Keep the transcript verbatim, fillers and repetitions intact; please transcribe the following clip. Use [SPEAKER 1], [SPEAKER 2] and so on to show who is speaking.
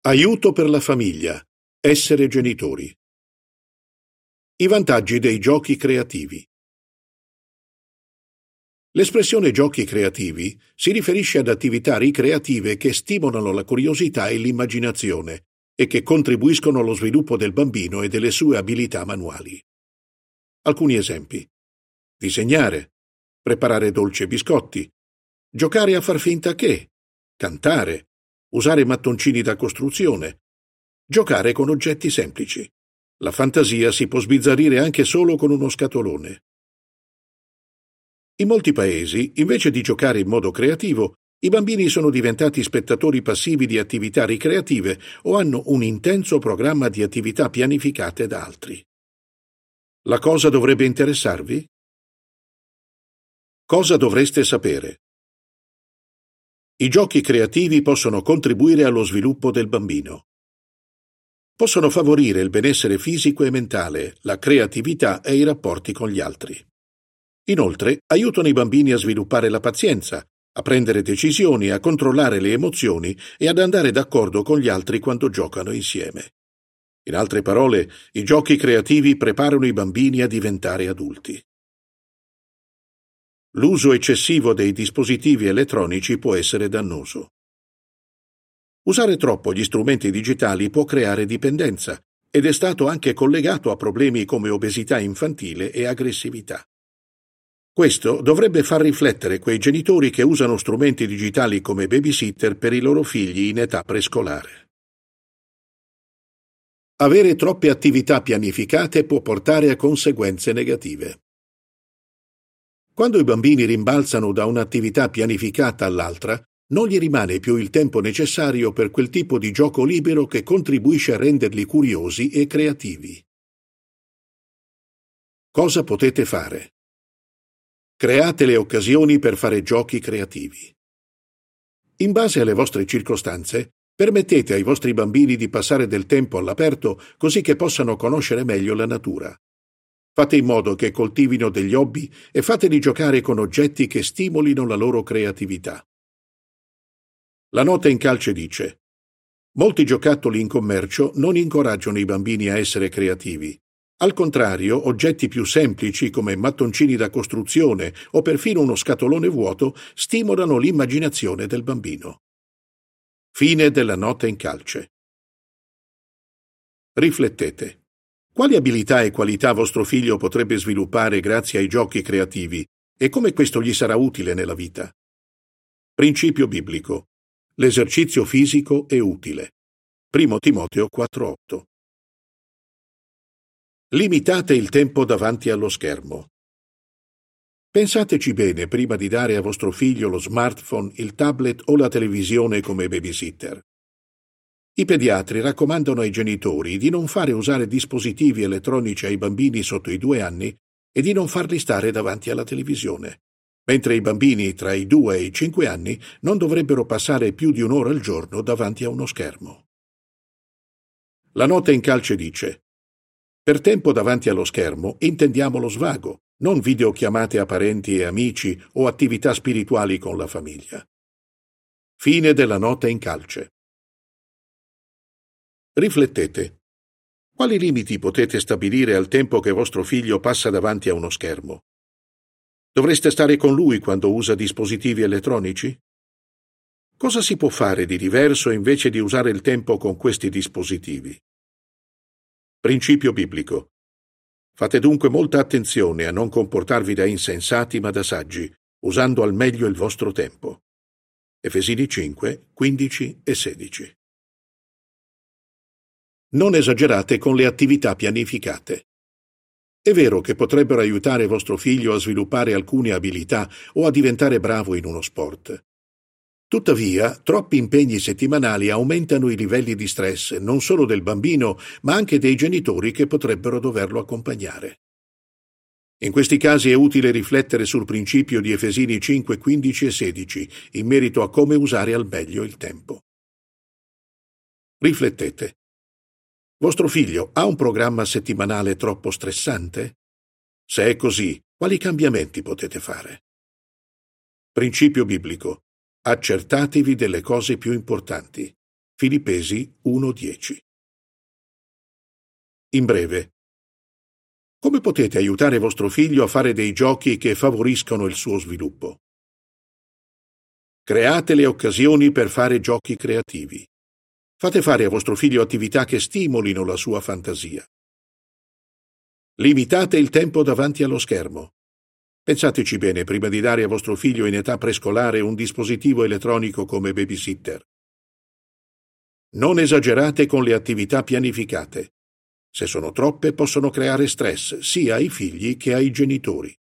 [SPEAKER 1] Aiuto per la famiglia. Essere genitori. I vantaggi dei giochi creativi. L'espressione giochi creativi si riferisce ad attività ricreative che stimolano la curiosità e l'immaginazione e che contribuiscono allo sviluppo del bambino e delle sue abilità manuali. Alcuni esempi: disegnare, preparare dolci e biscotti, giocare a far finta che, cantare, usare mattoncini da costruzione, giocare con oggetti semplici. La fantasia si può sbizzarrire anche solo con uno scatolone. In molti paesi, invece di giocare in modo creativo, i bambini sono diventati spettatori passivi di attività ricreative o hanno un intenso programma di attività pianificate da altri. La cosa dovrebbe interessarvi? Cosa dovreste sapere? I giochi creativi possono contribuire allo sviluppo del bambino. Possono favorire il benessere fisico e mentale, la creatività e i rapporti con gli altri. Inoltre, aiutano i bambini a sviluppare la pazienza, a prendere decisioni, a controllare le emozioni e ad andare d'accordo con gli altri quando giocano insieme. In altre parole, i giochi creativi preparano i bambini a diventare adulti. L'uso eccessivo dei dispositivi elettronici può essere dannoso. Usare troppo gli strumenti digitali può creare dipendenza ed è stato anche collegato a problemi come obesità infantile e aggressività. Questo dovrebbe far riflettere quei genitori che usano strumenti digitali come babysitter per i loro figli in età prescolare. Avere troppe attività pianificate può portare a conseguenze negative. Quando i bambini rimbalzano da un'attività pianificata all'altra, non gli rimane più il tempo necessario per quel tipo di gioco libero che contribuisce a renderli curiosi e creativi. Cosa potete fare? Create le occasioni per fare giochi creativi. In base alle vostre circostanze, permettete ai vostri bambini di passare del tempo all'aperto così che possano conoscere meglio la natura. Fate in modo che coltivino degli hobby e fateli giocare con oggetti che stimolino la loro creatività. La nota in calce dice: molti giocattoli in commercio non incoraggiano i bambini a essere creativi. Al contrario, oggetti più semplici come mattoncini da costruzione o perfino uno scatolone vuoto stimolano l'immaginazione del bambino. Fine della nota in calce. Riflettete. Quali abilità e qualità vostro figlio potrebbe sviluppare grazie ai giochi creativi e come questo gli sarà utile nella vita? Principio biblico. L'esercizio fisico è utile. Primo Timoteo quattro otto. Limitate il tempo davanti allo schermo. Pensateci bene prima di dare a vostro figlio lo smartphone, il tablet o la televisione come babysitter. I pediatri raccomandano ai genitori di non fare usare dispositivi elettronici ai bambini sotto i due anni e di non farli stare davanti alla televisione, mentre i bambini tra i due e i cinque anni non dovrebbero passare più di un'ora al giorno davanti a uno schermo. La nota in calce dice: per tempo davanti allo schermo intendiamo lo svago, non videochiamate a parenti e amici o attività spirituali con la famiglia. Fine della nota in calce. Riflettete. Quali limiti potete stabilire al tempo che vostro figlio passa davanti a uno schermo? Dovreste stare con lui quando usa dispositivi elettronici? Cosa si può fare di diverso invece di usare il tempo con questi dispositivi? Principio biblico. Fate dunque molta attenzione a non comportarvi da insensati ma da saggi, usando al meglio il vostro tempo. Efesini cinque, quindici e sedici. Non esagerate con le attività pianificate. È vero che potrebbero aiutare vostro figlio a sviluppare alcune abilità o a diventare bravo in uno sport. Tuttavia, troppi impegni settimanali aumentano i livelli di stress non solo del bambino, ma anche dei genitori che potrebbero doverlo accompagnare. In questi casi è utile riflettere sul principio di Efesini cinque, quindici e sedici in merito a come usare al meglio il tempo. Riflettete. Vostro figlio ha un programma settimanale troppo stressante? Se è così, quali cambiamenti potete fare? Principio biblico. Accertatevi delle cose più importanti. Filippesi uno dieci. In breve, come potete aiutare vostro figlio a fare dei giochi che favoriscono il suo sviluppo? Create le occasioni per fare giochi creativi. Fate fare a vostro figlio attività che stimolino la sua fantasia. Limitate il tempo davanti allo schermo. Pensateci bene prima di dare a vostro figlio in età prescolare un dispositivo elettronico come babysitter. Non esagerate con le attività pianificate. Se sono troppe possono creare stress sia ai figli che ai genitori.